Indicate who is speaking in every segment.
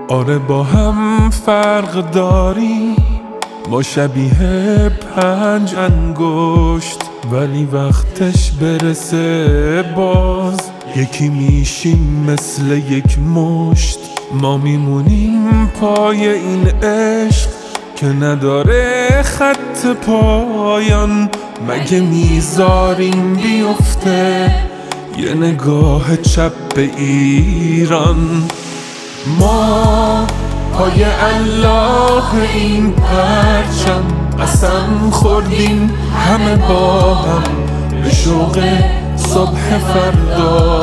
Speaker 1: آره با هم فرق داری، ما شبیه 5 انگشت، ولی وقتش برسه باز یکی میشیم مثل یک مشت. ما میمونیم پای این عشق که نداره خط پایان. مگه میذاریم بیفته یه نگاه چپ به ایران؟ ما پای الله این پرچم قسم خوردیم همه با هم به شوق صبح فردا.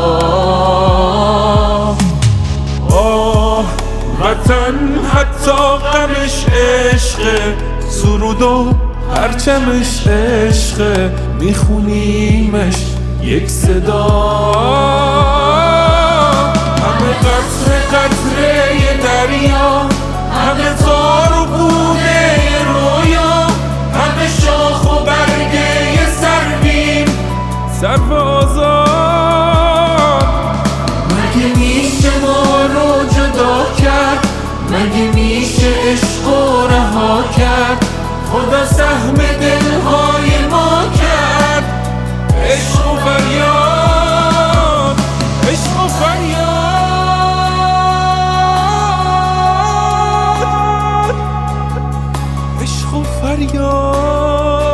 Speaker 1: آه وطن حتی غمش عشقه، سرود و پرچمش عشقه، میخونیمش یک صدا. همه قطره قطره ی دریا، همه تار و پوده ی رویا، همه شاخ و برگه ی سرویم، سرو آزاد. مگه میشه ما رو جدا کرد؟ مگه میشه عشق و رها کرد؟ خدا سهم دلهای ما کرد. عشق و فریاد، عشق و فریاد، عشق و فریاد.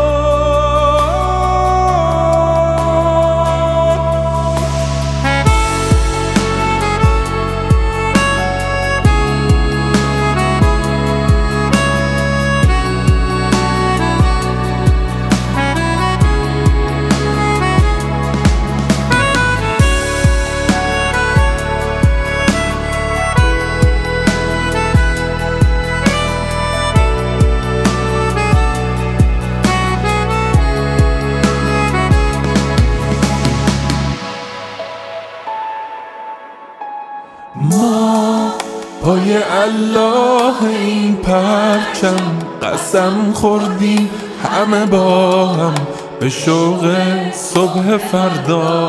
Speaker 1: ما پای الله این پرچم قسم خوردیم همه با هم به شوق صبح فردا.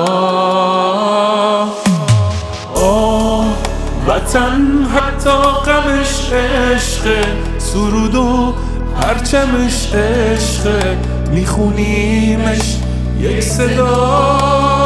Speaker 1: آه وطن حتی غمش عشقه، سرود و پرچمش عشقه، میخونیمش یک صدا.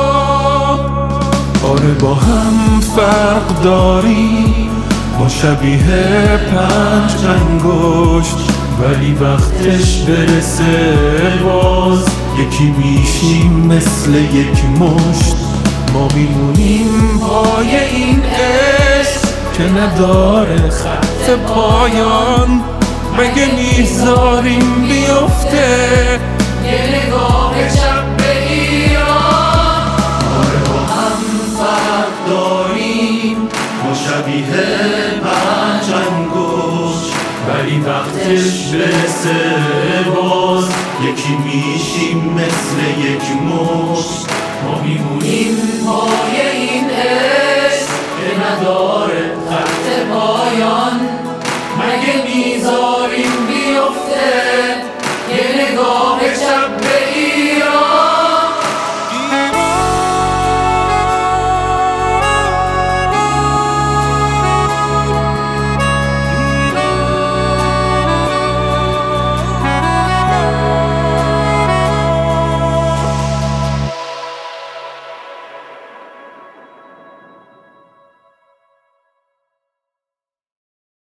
Speaker 1: آره با هم فرق داریم، ما شبیه 5 انگشت، ولی وقتش برسه باز یکی میشیم مثل یک مشت. ما میمونیم پای این عشق که نداره خط پایان. مگه میذاریم بیفته یه نگاه چپ به ایران؟ آره با هم فرق داریم، ما شبیه 5 انگشت، ولی وقتش برسه باز یکی میشیم مثل یک مشت. ما میمونیم پای این عشق که نداره خط پایان. مگه میذاریم بیفته یه نگاه چپ